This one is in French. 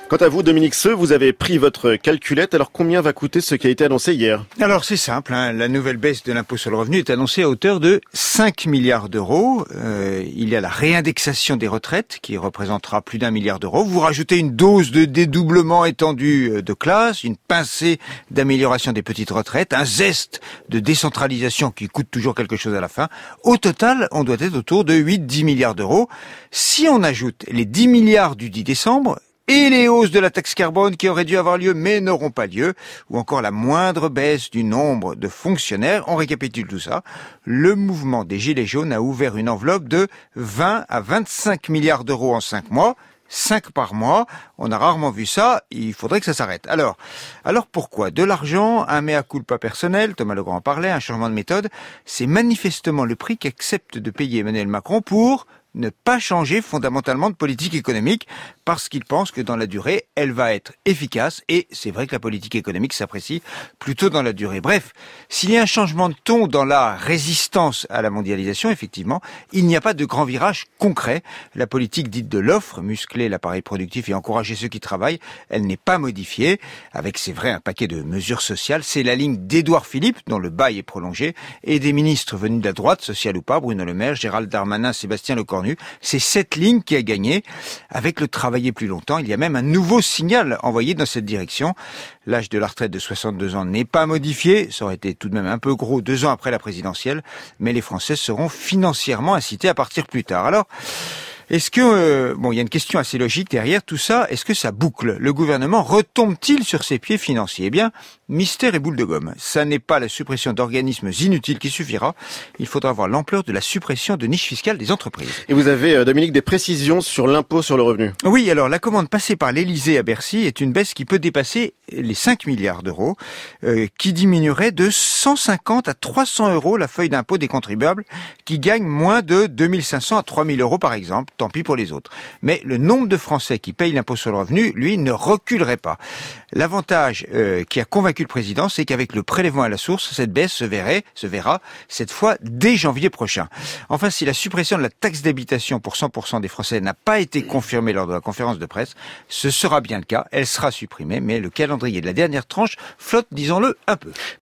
Quant à vous, Dominique Seux, vous avez pris votre calculette. Alors combien va coûter ce qui a été annoncé hier? Alors c'est simple, la nouvelle baisse de l'impôt sur le revenu est annoncée à hauteur de 5 milliards d'euros. Il y a la réindexation des retraites qui représentera plus d'1 milliard d'euros. Vous rajoutez une dose de dédoublement étendu de classe, une pincée d'amélioration des petites retraites, un zeste de décentralisation qui coûte toujours quelque chose à la fin. Au total, on doit être autour de 8-10 milliards d'euros. Si on ajoute les 10 milliards du 10 décembre, et les hausses de la taxe carbone qui auraient dû avoir lieu mais n'auront pas lieu, ou encore la moindre baisse du nombre de fonctionnaires, on récapitule tout ça. Le mouvement des Gilets jaunes a ouvert une enveloppe de 20 à 25 milliards d'euros en 5 mois. 5 par mois, on a rarement vu ça, il faudrait que ça s'arrête. Alors pourquoi? De l'argent, un mea culpa personnel, Thomas Legrand en parlait, un changement de méthode, c'est manifestement le prix qu'accepte de payer Emmanuel Macron pour ne pas changer fondamentalement de politique économique parce qu'il pense que dans la durée, elle va être efficace et c'est vrai que la politique économique s'apprécie plutôt dans la durée. Bref, s'il y a un changement de ton dans la résistance à la mondialisation, effectivement, il n'y a pas de grand virage concret. La politique dite de l'offre, muscler l'appareil productif et encourager ceux qui travaillent, elle n'est pas modifiée avec, c'est vrai, un paquet de mesures sociales. C'est la ligne d'Édouard Philippe, dont le bail est prolongé, et des ministres venus de la droite, sociale ou pas, Bruno Le Maire, Gérald Darmanin, Sébastien Lecornu. C'est cette ligne qui a gagné. Avec le travailler plus longtemps, il y a même un nouveau signal envoyé dans cette direction. L'âge de la retraite de 62 ans n'est pas modifié. Ça aurait été tout de même un peu gros 2 ans après la présidentielle. Mais les Français seront financièrement incités à partir plus tard. Alors, est-ce que, il y a une question assez logique derrière tout ça. Est-ce que ça boucle? Le gouvernement retombe-t-il sur ses pieds financiers? Eh bien, mystère et boule de gomme. Ça n'est pas la suppression d'organismes inutiles qui suffira. Il faudra voir l'ampleur de la suppression de niches fiscales des entreprises. Et vous avez, Dominique, des précisions sur l'impôt sur le revenu? Oui, alors la commande passée par l'Élysée à Bercy est une baisse qui peut dépasser les 5 milliards d'euros, qui diminuerait de 150 à 300 euros la feuille d'impôt des contribuables qui gagnent moins de 2500 à 3000 euros par exemple. Tant pis pour les autres. Mais le nombre de Français qui payent l'impôt sur le revenu, lui, ne reculerait pas. L'avantage qui a convaincu le président, c'est qu'avec le prélèvement à la source, cette baisse se verra cette fois dès janvier prochain. Enfin, si la suppression de la taxe d'habitation pour 100% des Français n'a pas été confirmée lors de la conférence de presse, ce sera bien le cas. Elle sera supprimée, mais le calendrier de la dernière tranche flotte, disons-le, un peu.